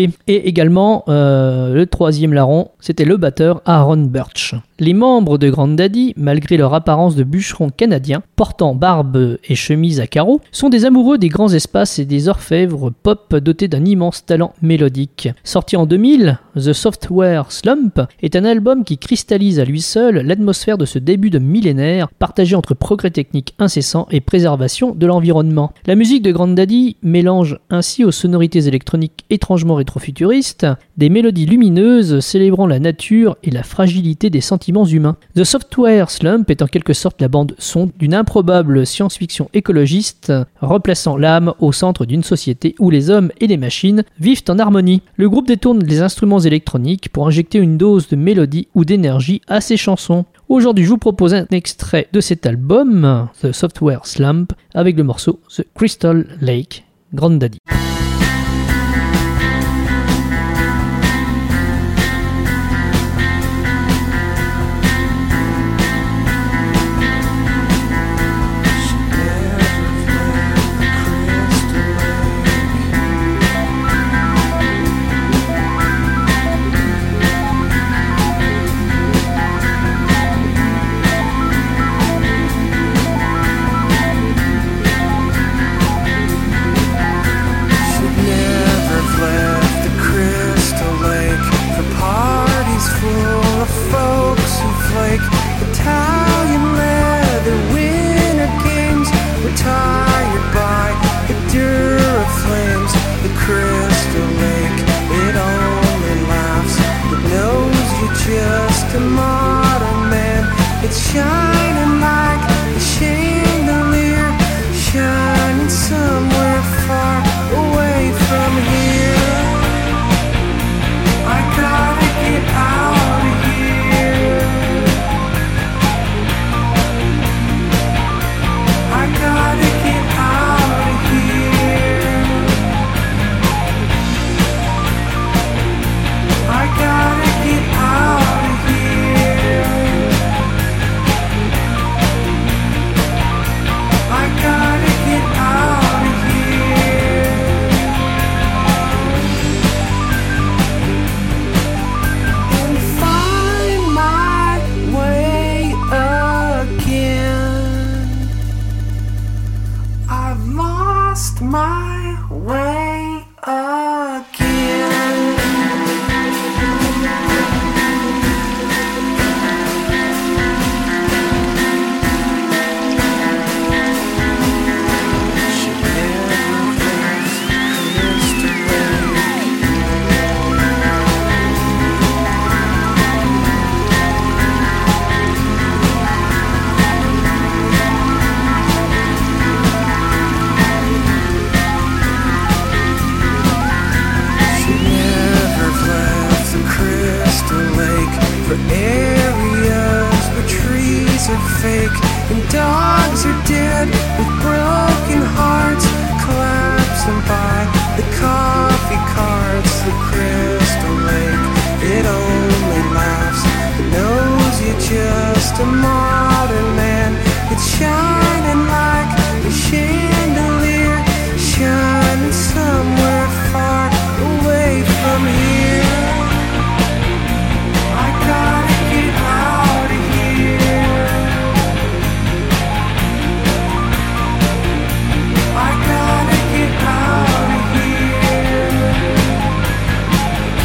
Et également, euh, le troisième larron, c'était le batteur Aaron Burch. Les membres de Grandaddy, malgré leur apparence de bûcherons canadiens, portant barbe et chemise à carreaux, sont des amoureux des grands espaces et des orfèvres pop dotés d'un immense talent mélodique. Sorti en deux mille, The Software Slump est un album qui cristallise à lui seul l'atmosphère de ce début de millénaire, partagé entre progrès technique incessant et préservation de l'environnement. La musique de Grandaddy mélange ainsi aux sonorités électroniques étrangement rétrofuturistes des mélodies lumineuses célébrant la nature et la fragilité des sentiments humains. The Software Slump est en quelque sorte la bande son d'une improbable science-fiction écologiste, replaçant l'âme au centre d'une société où les hommes et les machines vivent en harmonie. Le groupe détourne les instruments électroniques pour injecter une dose de mélodie ou d'énergie à ses chansons. Aujourd'hui, je vous propose un extrait de cet album, The Software Slump, avec le morceau The Crystal Lake, Grandaddy.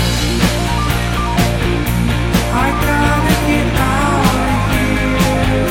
I gotta get out of here.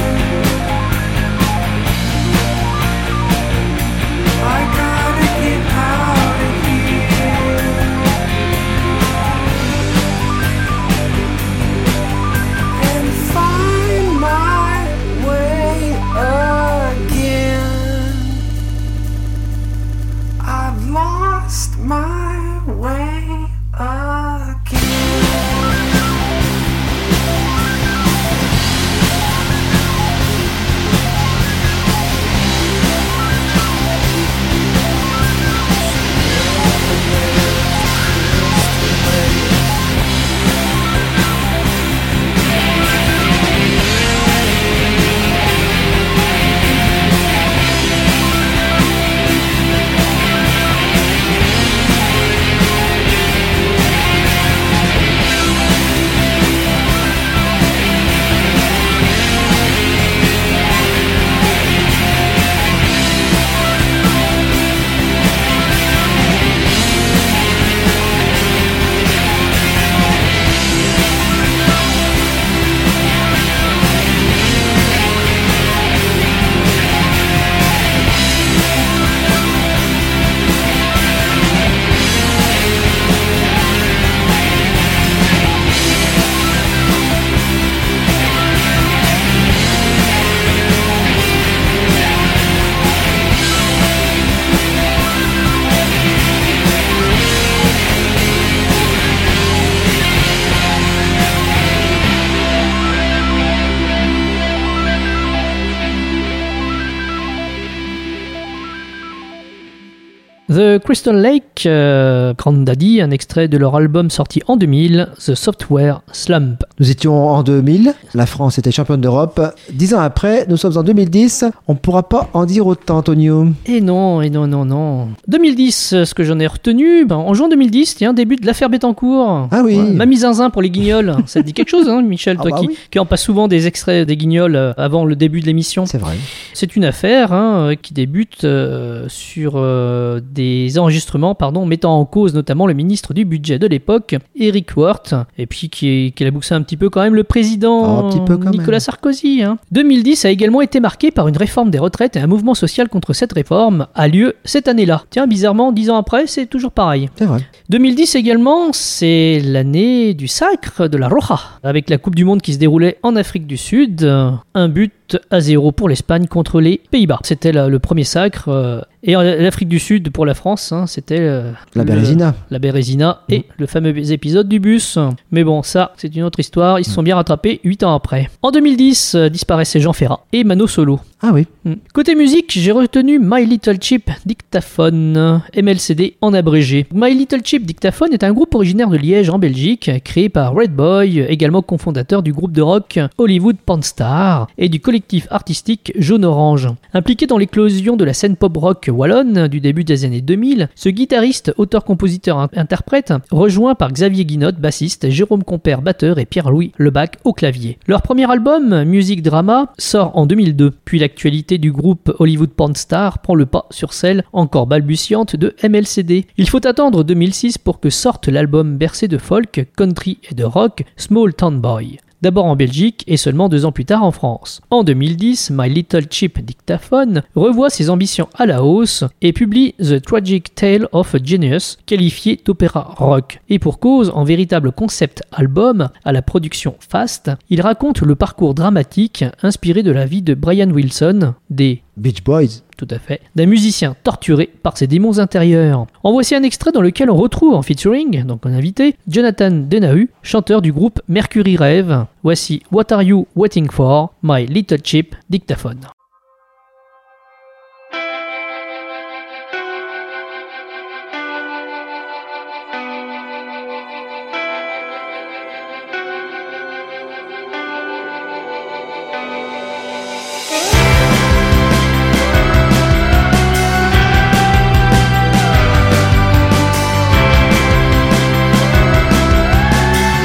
The Crystal Lake, euh, Grand Daddy, un extrait de leur album sorti en deux mille, The Software Slump. Nous étions en deux mille, la France était championne d'Europe. Dix ans après, nous sommes en deux mille dix, on ne pourra pas en dire autant, Antonio. Et non, et non, non, non. deux mille dix, ce que j'en ai retenu, ben, en juin deux mille dix, tiens, début de l'affaire Bettencourt. Ah oui. Ouais, Mamie Zinzin pour les Guignols. Ça te dit quelque chose, hein, Michel, Ah toi bah qui, oui. qui en passe souvent des extraits des Guignols euh, avant le début de l'émission. C'est vrai. C'est une affaire hein, qui débute euh, sur euh, des enregistrements pardon, mettant en cause notamment le ministre du budget de l'époque, Eric Woerth, et puis qui, est, qui a boussé un petit peu quand même le président Oh, un petit peu quand Nicolas même. Sarkozy. Hein. deux mille dix a également été marqué par une réforme des retraites et un mouvement social contre cette réforme a lieu cette année-là. Tiens, bizarrement, dix ans après, c'est toujours pareil. C'est vrai. deux mille dix également, c'est l'année du sacre de la Roja, avec la Coupe du Monde qui se déroulait en Afrique du Sud. Un but à zéro pour l'Espagne contre les Pays-Bas. C'était la- le premier sacre. euh, et en- l'Afrique du Sud pour la France, hein, c'était euh, La le- Bérésina. la Bérésina et le fameux épisode du bus. Mais bon, ça, c'est une autre histoire. Ils se sont bien rattrapés huit ans après. En deux mille dix, euh, disparaissaient Jean Ferrat et Mano Solo. Ah oui. Mm. Côté musique, j'ai retenu My Little Chip Dictaphone, M L C D en abrégé. My Little Chip Dictaphone est un groupe originaire de Liège en Belgique, créé par Red Boy, également cofondateur du groupe de rock Hollywood Pornstar et du collectif artistique Jaune Orange. Impliqué dans l'éclosion de la scène pop-rock wallonne du début des années deux mille, ce guitariste, auteur-compositeur-interprète, rejoint par Xavier Guinotte, bassiste, Jérôme Compère, batteur et Pierre-Louis Lebac au clavier. Leur premier album, Music Drama, sort en deux mille deux, puis l'actualité du groupe Hollywood Pornstar prend le pas sur celle encore balbutiante de M L C D. Il faut attendre deux mille six pour que sorte l'album bercé de folk, country et de rock, Small Town Boy. D'abord en Belgique et seulement deux ans plus tard en France. En deux mille dix, My Little Chip Dictaphone revoit ses ambitions à la hausse et publie The Tragic Tale of a Genius, qualifié d'opéra rock. Et pour cause, en véritable concept album, à la production fast, il raconte le parcours dramatique inspiré de la vie de Brian Wilson, des Beach Boys. tout à fait, d'un musicien torturé par ses démons intérieurs. En voici un extrait dans lequel on retrouve en featuring, donc en invité, Jonathan Denahu, chanteur du groupe Mercury Rêve. Voici What Are You Waiting For, My Little Chip Dictaphone.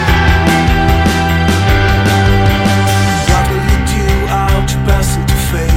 What will you do out to pass into fate?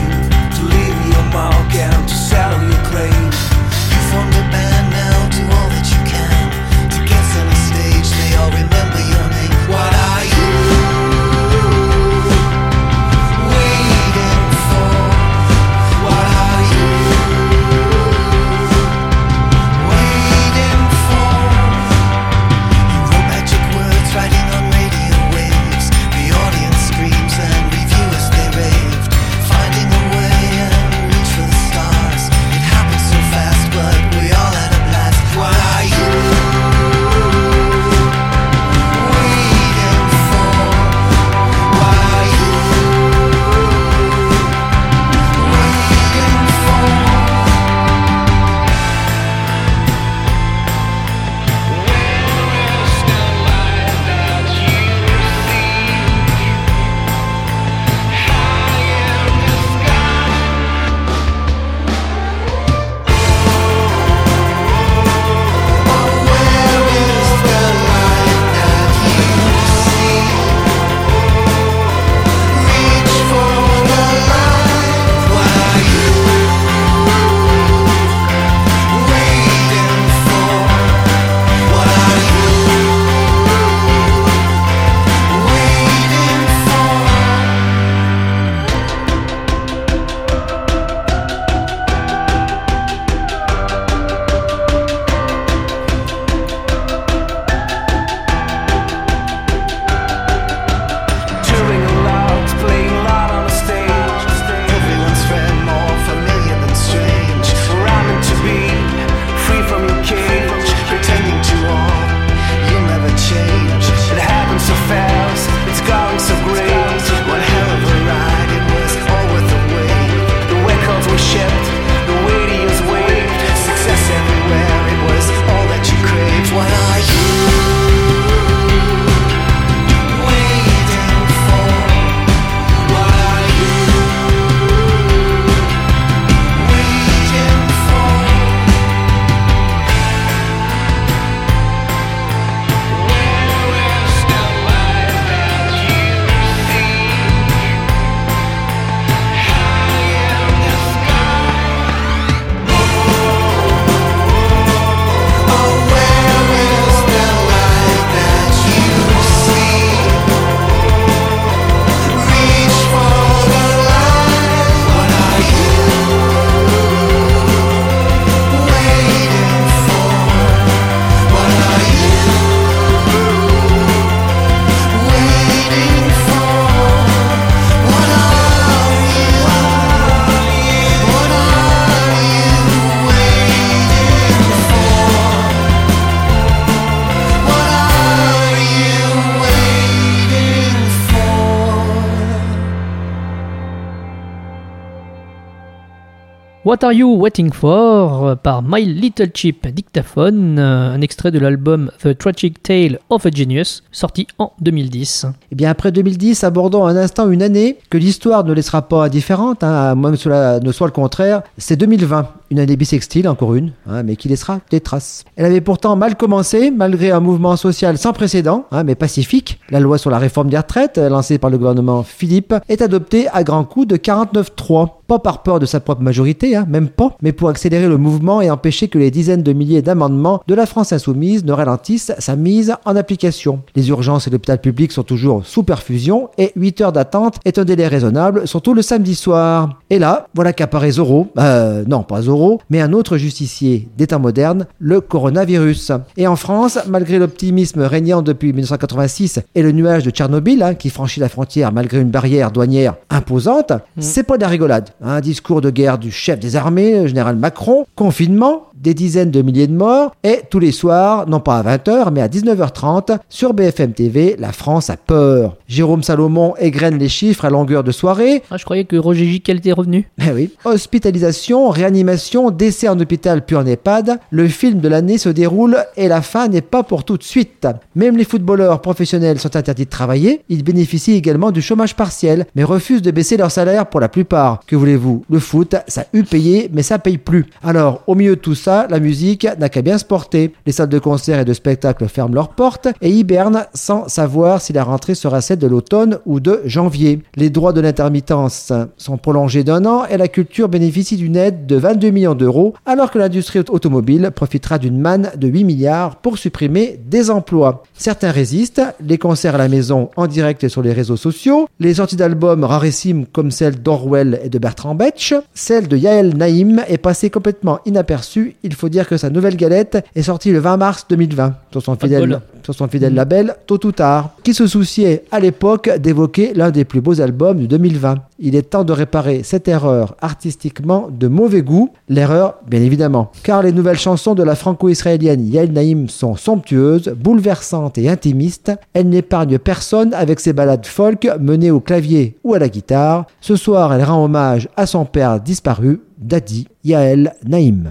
What Are You Waiting For par My Little Chip Dictaphone, un extrait de l'album The Tragic Tale of a Genius, sorti en deux mille dix. Et bien après deux mille dix, abordons un instant une année que l'histoire ne laissera pas indifférente, hein, même si cela ne soit le contraire, c'est deux mille vingt. Une année bissextile, encore une, hein, mais qui laissera des traces. Elle avait pourtant mal commencé, malgré un mouvement social sans précédent, hein, mais pacifique. La loi sur la réforme des retraites, lancée par le gouvernement Philippe, est adoptée à grands coups de quarante-neuf trois. Pas par peur de sa propre majorité, hein, même pas, mais pour accélérer le mouvement et empêcher que les dizaines de milliers d'amendements de la France insoumise ne ralentissent sa mise en application. Les urgences et l'hôpital public sont toujours sous perfusion et huit heures d'attente est un délai raisonnable, surtout le samedi soir. Et là, voilà qu'apparaît Zorro, euh, non pas Zorro, mais un autre justicier des temps modernes, le coronavirus. Et en France, malgré l'optimisme régnant depuis dix-neuf cent quatre-vingt-six et le nuage de Tchernobyl, hein, qui franchit la frontière malgré une barrière douanière imposante, mmh. c'est pas de la rigolade. Un discours de guerre du chef des armées, le général Macron, confinement, des dizaines de milliers de morts, et tous les soirs, non pas à vingt heures, mais à dix-neuf heures trente, sur B F M T V, la France a peur. Jérôme Salomon égrène les chiffres à longueur de soirée. Ah, je croyais que Roger Gicquel était revenu. Eh oui. Hospitalisation, réanimation, décès en hôpital puis en EHPAD, le film de l'année se déroule et la fin n'est pas pour tout de suite. Même les footballeurs professionnels sont interdits de travailler, ils bénéficient également du chômage partiel, mais refusent de baisser leur salaire pour la plupart. Que voulez-vous, le foot, ça eût payé, mais ça paye plus. Alors, au milieu de tout ça, la musique n'a qu'à bien se porter. Les salles de concert et de spectacle ferment leurs portes et hibernent sans savoir si la rentrée sera celle de l'automne ou de janvier. Les droits de l'intermittence sont prolongés d'un an et la culture bénéficie d'une aide de vingt-deux millions d'euros, alors que l'industrie automobile profitera d'une manne de huit milliards pour supprimer des emplois. Certains résistent, les concerts à la maison en direct et sur les réseaux sociaux, les sorties d'albums rarissimes comme celle d'Orwell et de Bertrand Betch, celle de Yael Naïm est passée complètement inaperçue. Il faut dire que sa nouvelle galette est sortie le vingt mars deux mille vingt sur son fidèle, sur son fidèle mmh. label Tôt ou Tard, qui se souciait à l'époque d'évoquer l'un des plus beaux albums de deux mille vingt. Il est temps de réparer cette erreur artistiquement de mauvais goût. L'erreur, bien évidemment, car les nouvelles chansons de la franco-israélienne Yael Naïm sont somptueuses, bouleversantes et intimistes. Elle n'épargne personne avec ses ballades folk menées au clavier ou à la guitare. Ce soir, elle rend hommage à son père disparu, Dadi Yael Naïm.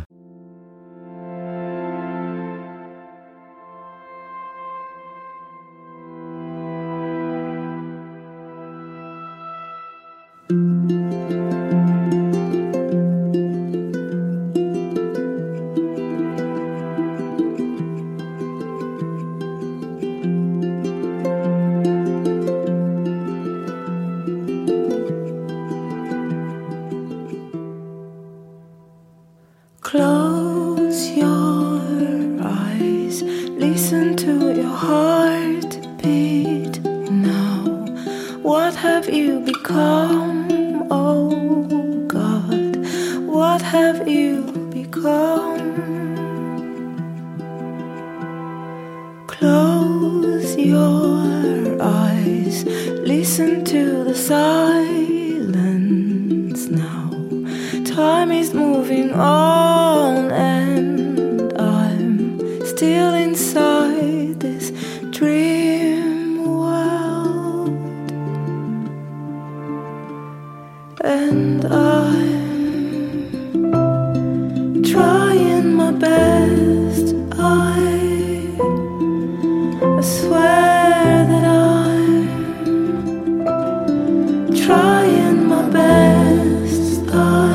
Close your eyes, listen to your heartbeat now. What have you become, oh God? What have you become? Close your eyes, listen to the silence now. Time is moving on and I'm still inside this dream world, and I'm trying my best. I, I swear that I'm trying my best. I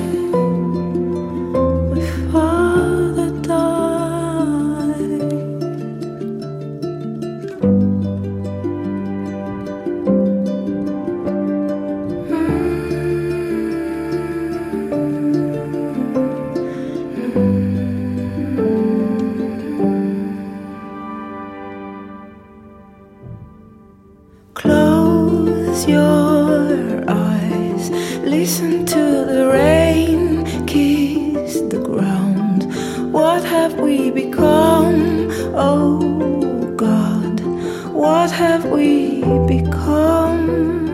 Close your eyes, listen to the rain, kiss the ground. What have we become, oh God? What have we become?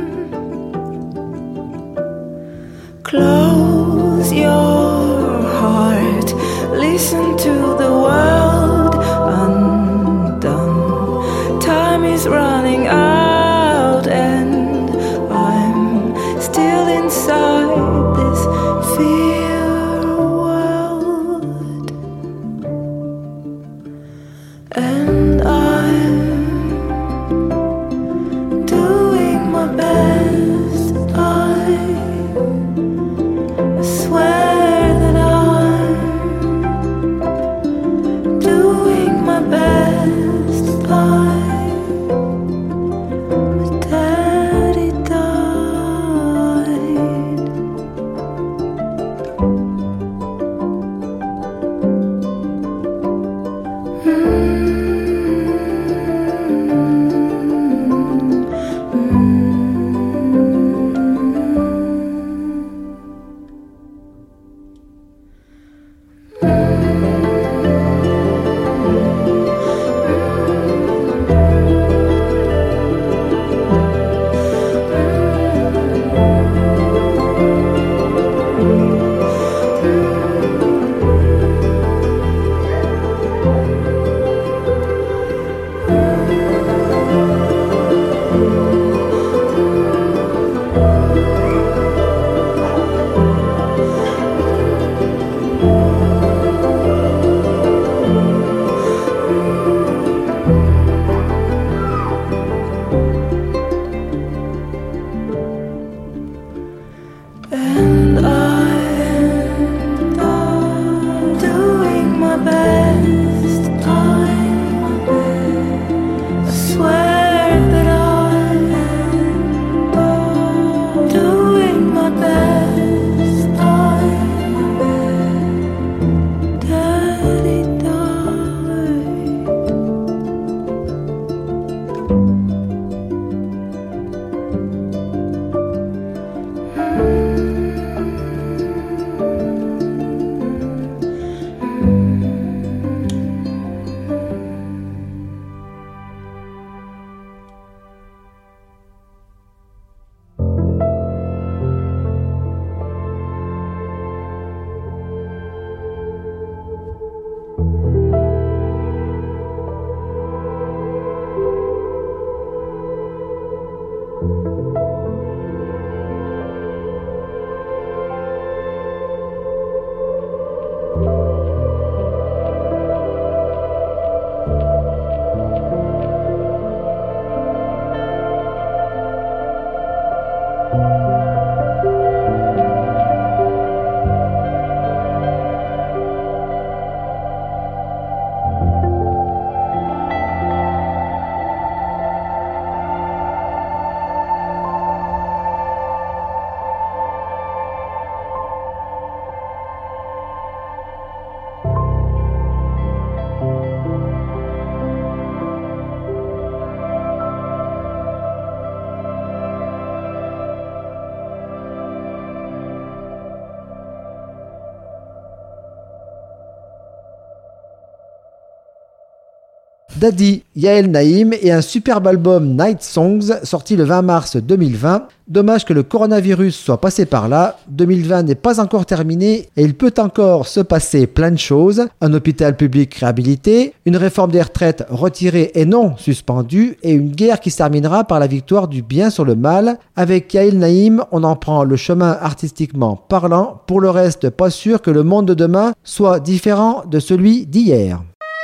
Close your heart, listen to the world undone. Time is running out. And I'm still inside this field. and I'm doing my best. I'm, I swear that I'm doing my best. I'm Daddy died. Daddy, Yael Naïm et un superbe album Night Songs sorti le vingt mars deux mille vingt. Dommage que le coronavirus soit passé par là. deux mille vingt n'est pas encore terminé et il peut encore se passer plein de choses. Un hôpital public réhabilité, une réforme des retraites retirée et non suspendue et une guerre qui se terminera par la victoire du bien sur le mal. Avec Yael Naïm, on en prend le chemin artistiquement parlant. Pour le reste, pas sûr que le monde de demain soit différent de celui d'hier.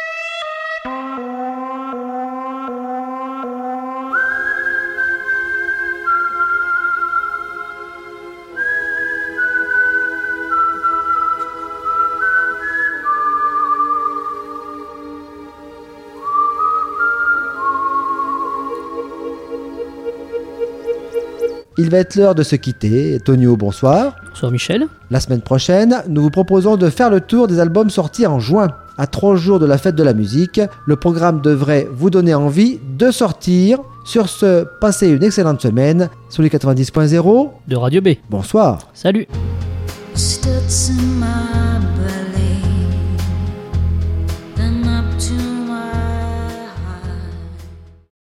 Il va être l'heure de se quitter. Tonio, bonsoir. Bonsoir Michel. La semaine prochaine, nous vous proposons de faire le tour des albums sortis en juin. À trois jours de la fête de la musique, le programme devrait vous donner envie de sortir. Sur ce, passez une excellente semaine sur les quatre-vingt-dix point zéro de Radio B. Bonsoir. Salut. Stood in my